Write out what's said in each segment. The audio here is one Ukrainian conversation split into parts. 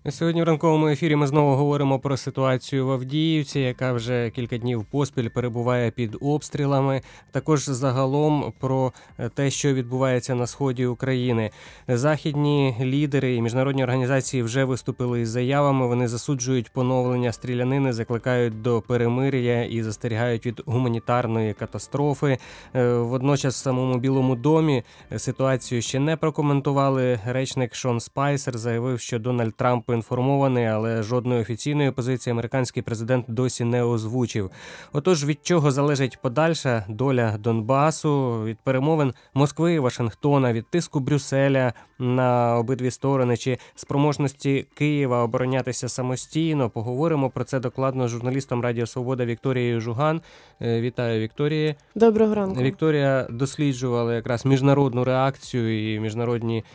Сьогодні в ранковому ефірі ми знову говоримо про ситуацію в Авдіївці, яка вже кілька днів поспіль перебуває під обстрілами. Також загалом про те, що відбувається на сході України. Західні лідери і міжнародні організації вже виступили із заявами. Вони засуджують поновлення стрілянини, закликають до перемир'я і застерігають від гуманітарної катастрофи. Водночас в самому Білому домі ситуацію ще не прокоментували. Речник Шон Спайсер заявив, що Дональд Трамп інформований, але жодної офіційної позиції американський президент досі не озвучив. Отож, від чого залежить подальша доля Донбасу? Від перемовин Москви і Вашингтона, від тиску Брюсселя на обидві сторони, чи спроможності Києва оборонятися самостійно? Поговоримо про це докладно з журналістом Радіо Свобода Вікторією Жуган. Вітаю, Вікторія. Доброго ранку. Вікторія досліджувала якраз міжнародну реакцію і міжнародні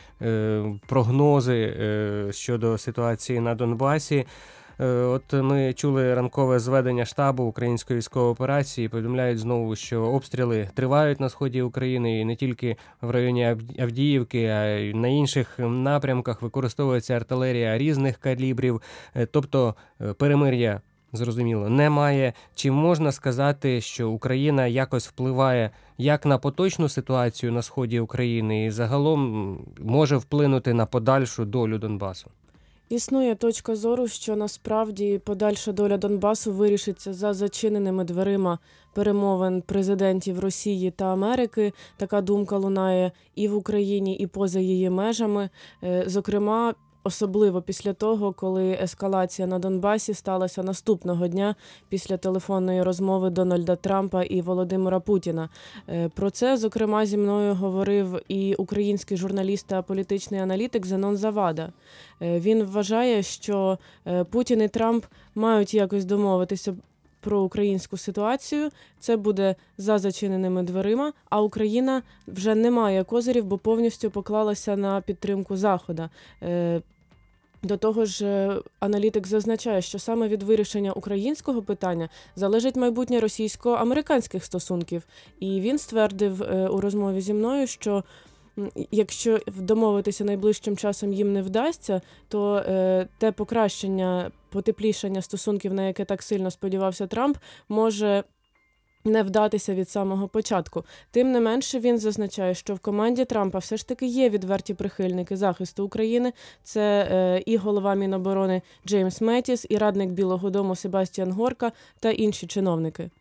прогнози щодо ситуації на Донбасі. От ми чули ранкове зведення штабу української військової операції. Повідомляють знову, що обстріли тривають на сході України і не тільки в районі Авдіївки, а й на інших напрямках використовується артилерія різних калібрів. Тобто перемир'я, зрозуміло, немає. Чи можна сказати, що Україна якось впливає як на поточну ситуацію на сході України і загалом може вплинути на подальшу долю Донбасу? Існує точка зору, що насправді подальша доля Донбасу вирішиться за зачиненими дверима перемовин президентів Росії та Америки. Така думка лунає і в Україні, і поза її межами. Зокрема, особливо після того, коли ескалація на Донбасі сталася наступного дня після телефонної розмови Дональда Трампа і Володимира Путіна. Про це, зокрема, зі мною говорив і український журналіст та політичний аналітик Зенон Завада. Він вважає, що Путін і Трамп мають якось домовитися про українську ситуацію. Це буде за зачиненими дверима, а Україна вже не має козирів, бо повністю поклалася на підтримку Заходу. До того ж, аналітик зазначає, що саме від вирішення українського питання залежить майбутнє російсько-американських стосунків. І він ствердив у розмові зі мною, що якщо домовитися найближчим часом їм не вдасться, то те покращення, потеплішання стосунків, на яке так сильно сподівався Трамп, може не вдатися від самого початку. Тим не менше, він зазначає, що в команді Трампа все ж таки є відверті прихильники захисту України. Це і голова Міноборони Джеймс Меттіс, і радник Білого дому Себастьян Горка та інші чиновники.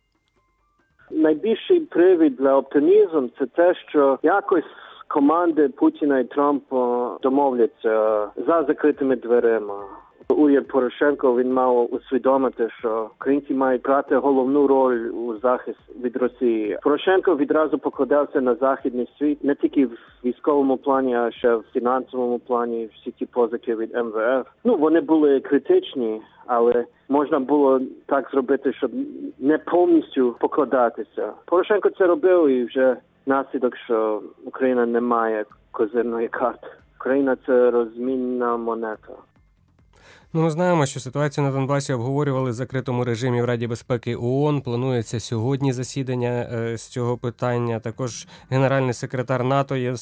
Найбільший привід для оптимізму – це те, що якось команди Путіна і Трампа домовляться за закритими дверима. Уряд Порошенко, він мав усвідомити, що українці мають грати головну роль у захисті від Росії. Порошенко відразу покладався на західний світ, не тільки в військовому плані, а ще в фінансовому плані, всі ті позики від МВФ. Вони були критичні, але можна було так зробити, щоб не повністю покладатися. Порошенко це робив, і вже наслідок, що Україна не має козирної карти. Україна – це розмінна монета. Ми знаємо, що ситуацію на Донбасі обговорювали в закритому режимі в Раді безпеки ООН. Планується сьогодні засідання з цього питання. Також генеральний секретар НАТО Єнс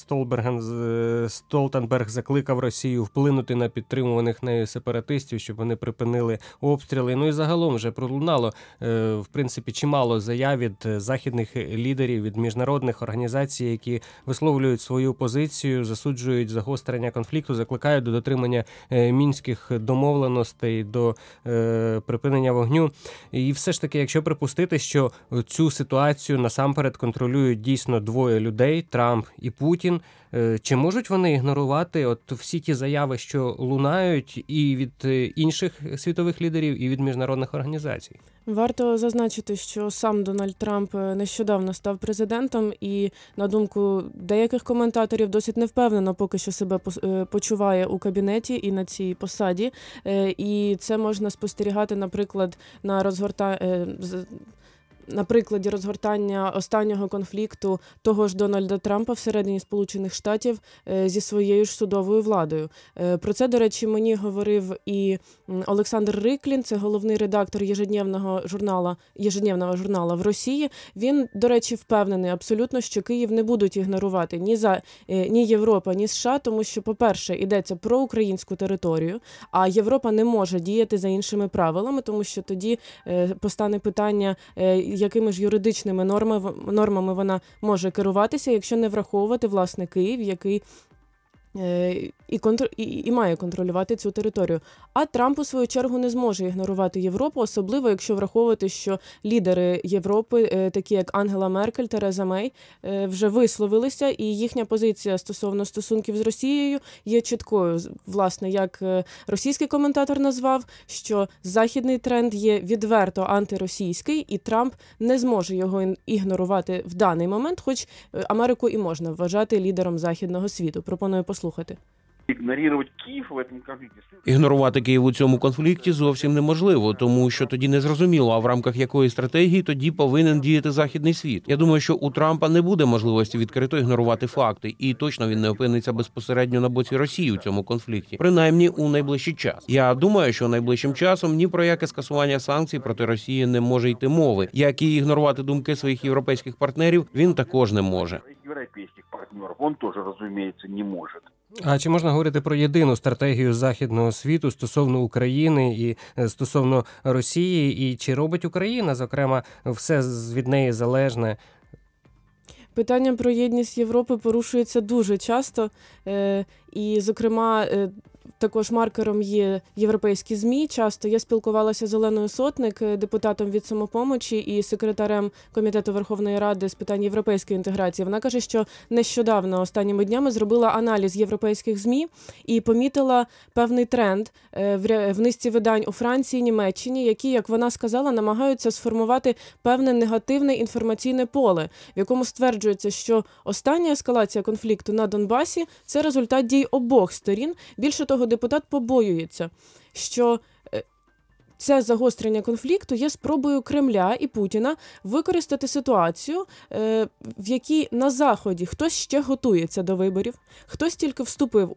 Столтенберг закликав Росію вплинути на підтримуваних нею сепаратистів, щоб вони припинили обстріли. І загалом вже пролунало, в принципі, чимало заяв від західних лідерів, від міжнародних організацій, які висловлюють свою позицію, засуджують загострення конфлікту, закликають до дотримання мінських домовленостей, до припинення вогню. І все ж таки, якщо припустити, що цю ситуацію насамперед контролюють дійсно двоє людей, Трамп і Путін, чи можуть вони ігнорувати всі ті заяви, що лунають і від інших світових лідерів, і від міжнародних організацій? Варто зазначити, що сам Дональд Трамп нещодавно став президентом і, на думку деяких коментаторів, досить невпевнено поки що себе почуває у кабінеті і на цій посаді. І це можна спостерігати, наприклад, на на прикладі розгортання останнього конфлікту того ж Дональда Трампа всередині Сполучених Штатів зі своєю ж судовою владою. Про це, до речі, мені говорив і Олександр Риклін, це головний редактор єжедневного журнала в Росії. Він, до речі, впевнений абсолютно, що Київ не будуть ігнорувати ні Європа, ні США, тому що, по-перше, йдеться про українську територію, а Європа не може діяти за іншими правилами, тому що тоді постане питання, якими ж юридичними нормами вона може керуватися, якщо не враховувати, власне, Київ, який і має контролювати цю територію. А Трамп, у свою чергу, не зможе ігнорувати Європу, особливо, якщо враховувати, що лідери Європи, такі як Ангела Меркель, Тереза Мей, вже висловилися, і їхня позиція стосовно стосунків з Росією є чіткою. Власне, як російський коментатор назвав, що західний тренд є відверто антиросійський, і Трамп не зможе його ігнорувати в даний момент, хоч Америку і можна вважати лідером західного світу. Пропоную послухати. Ігнорувати Київ в цьому конфлікті. Ігнорувати Київ у цьому конфлікті зовсім неможливо, тому що тоді не зрозуміло, а в рамках якої стратегії тоді повинен діяти західний світ. Я думаю, що у Трампа не буде можливості відкрито ігнорувати факти, і точно він не опиниться безпосередньо на боці Росії у цьому конфлікті, принаймні у найближчий час. Я думаю, що найближчим часом ні про яке скасування санкцій проти Росії не може йти мови, як і ігнорувати думки своїх європейських партнерів він також не може. Європейських партнерів він теж, розуміється, не може. А чи можна говорити про єдину стратегію західного світу стосовно України і стосовно Росії? І чи робить Україна, зокрема, все від неї залежне? Питання про єдність Європи порушується дуже часто. І, зокрема, також маркером є європейські ЗМІ. Часто я спілкувалася з Оленою Сотник, депутатом від «Самопомочі» і секретарем Комітету Верховної Ради з питань європейської інтеграції. Вона каже, що нещодавно, останніми днями, зробила аналіз європейських ЗМІ і помітила певний тренд в низці видань у Франції, Німеччині, які, як вона сказала, намагаються сформувати певне негативне інформаційне поле, в якому стверджується, що остання ескалація конфлікту на Донбасі – це результат дій обох сторін. Більше того, депутат побоюється, що це загострення конфлікту є спробою Кремля і Путіна використати ситуацію, в якій на Заході хтось ще готується до виборів, хтось тільки вступив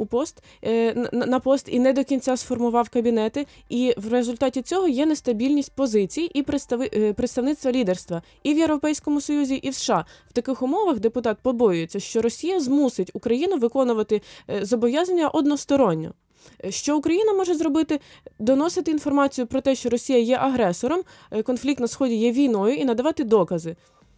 на пост і не до кінця сформував кабінети, і в результаті цього є нестабільність позицій і представництва лідерства і в Європейському Союзі, і в США. В таких умовах депутат побоюється, що Росія змусить Україну виконувати зобов'язання односторонньо. Що Україна може зробити? Доносити інформацію про те, що Росія є агресором, конфлікт на Сході є війною, і надавати докази.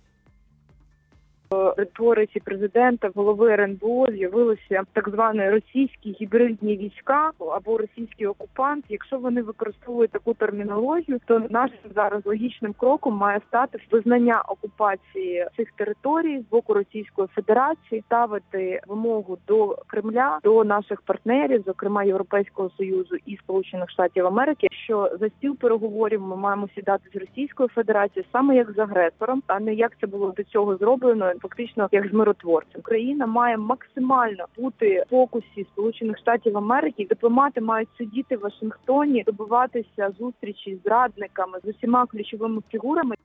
В риториці президента, голови РНБО з'явилися так звані російські гібридні війська або російський окупант. Якщо вони використовують таку термінологію, то нашим зараз логічним кроком має стати визнання окупації цих територій з боку Російської Федерації, ставити вимогу до Кремля, до наших партнерів, зокрема Європейського Союзу і Сполучених Штатів Америки, що за стіл переговорів ми маємо сідати з Російською Федерацією саме як з агресором, а не як це було до цього зроблено, фактично як з миротворцем. Україна має максимально бути в фокусі Сполучених Штатів Америки. Дипломати мають сидіти в Вашингтоні, добиватися зустрічі з радниками, з усіма ключовими фігурами.